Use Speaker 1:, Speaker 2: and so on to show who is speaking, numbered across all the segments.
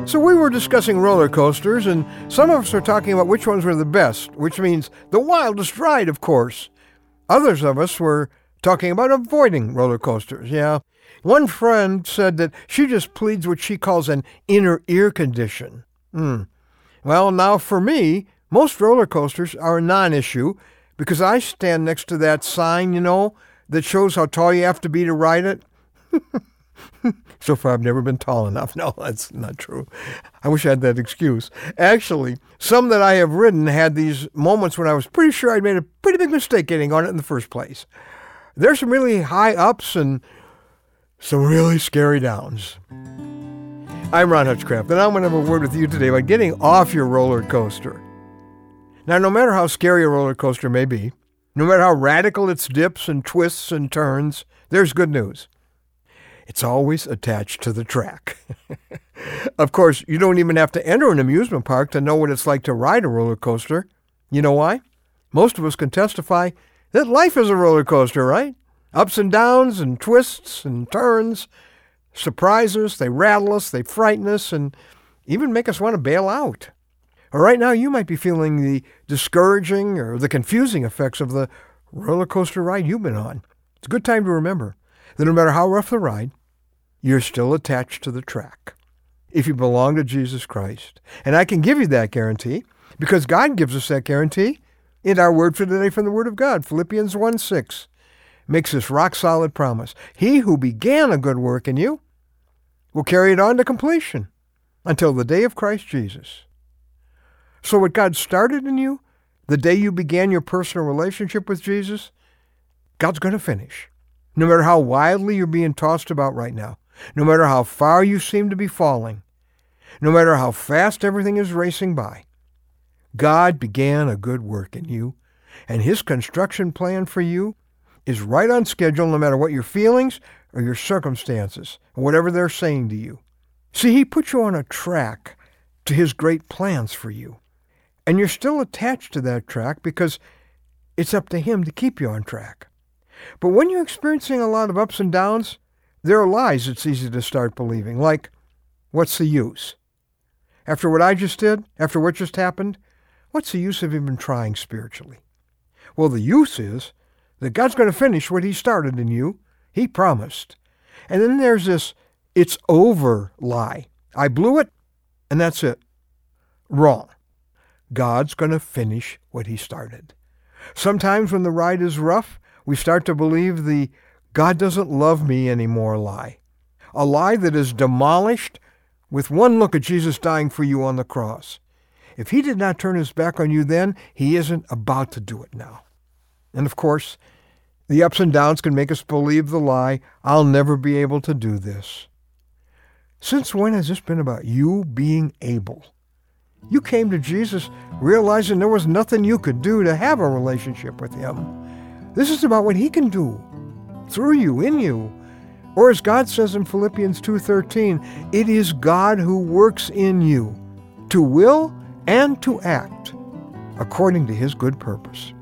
Speaker 1: So we were discussing roller coasters, and some of us are talking about which ones were the best, which means the wildest ride, of course. Others of us were talking about avoiding roller coasters, yeah. One friend said that she just pleads what she calls an inner ear condition. Well, now for me, most roller coasters are a non-issue because I stand next to that sign, that shows how tall you have to be to ride it. So far, I've never been tall enough. No, that's not true. I wish I had that excuse. Actually, some that I have ridden had these moments when I was pretty sure I'd made a pretty big mistake getting on it in the first place. There's some really high ups and some really scary downs. I'm Ron Hutchcraft, and I'm going to have a word with you today about getting off your roller coaster. Now, no matter how scary a roller coaster may be, no matter how radical its dips and twists and turns, there's good news. It's always attached to the track. Of course, you don't even have to enter an amusement park to know what it's like to ride a roller coaster. You know why? Most of us can testify that life is a roller coaster, right? Ups and downs and twists and turns, surprise us, they rattle us, they frighten us, and even make us want to bail out. Or right now, you might be feeling the discouraging or the confusing effects of the roller coaster ride you've been on. It's a good time to remember that no matter how rough the ride, you're still attached to the track if you belong to Jesus Christ. And I can give you that guarantee because God gives us that guarantee in our word for today from the Word of God. Philippians 1:6 makes this rock-solid promise. He who began a good work in you will carry it on to completion until the day of Christ Jesus. So what God started in you, the day you began your personal relationship with Jesus, God's going to finish. No matter how wildly you're being tossed about right now, no matter how far you seem to be falling, no matter how fast everything is racing by, God began a good work in you, and His construction plan for you is right on schedule no matter what your feelings or your circumstances, or whatever they're saying to you. See, He put you on a track to His great plans for you, and you're still attached to that track because it's up to Him to keep you on track. But when you're experiencing a lot of ups and downs, there are lies it's easy to start believing, like, what's the use? After what I just did, after what just happened, what's the use of even trying spiritually? Well, the use is that God's going to finish what He started in you. He promised. And then there's this, it's over lie. I blew it, and that's it. Wrong. God's going to finish what He started. Sometimes when the ride is rough, we start to believe the God doesn't love me anymore lie. A lie that is demolished with one look at Jesus dying for you on the cross. If He did not turn His back on you then, He isn't about to do it now. And of course, the ups and downs can make us believe the lie, I'll never be able to do this. Since when has this been about you being able? You came to Jesus realizing there was nothing you could do to have a relationship with Him. This is about what He can do through you, in you. Or as God says in Philippians 2:13, it is God who works in you to will and to act according to His good purpose.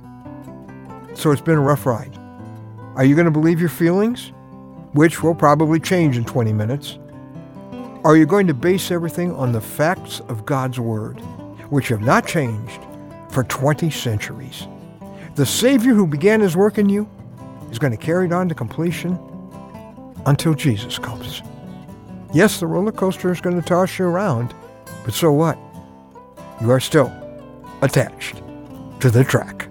Speaker 1: So it's been a rough ride. Are you going to believe your feelings, which will probably change in 20 minutes? Are you going to base everything on the facts of God's Word, which have not changed for 20 centuries? The Savior who began His work in you is going to carry it on to completion until Jesus comes. Yes, the roller coaster is going to toss you around, but so what? You are still attached to the track.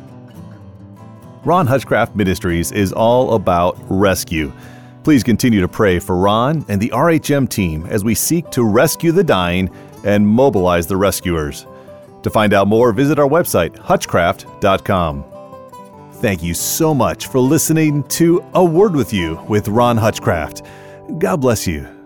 Speaker 2: Ron Hutchcraft Ministries is all about rescue. Please continue to pray for Ron and the RHM team as we seek to rescue the dying and mobilize the rescuers. To find out more, visit our website, hutchcraft.com. Thank you so much for listening to A Word with You with Ron Hutchcraft. God bless you.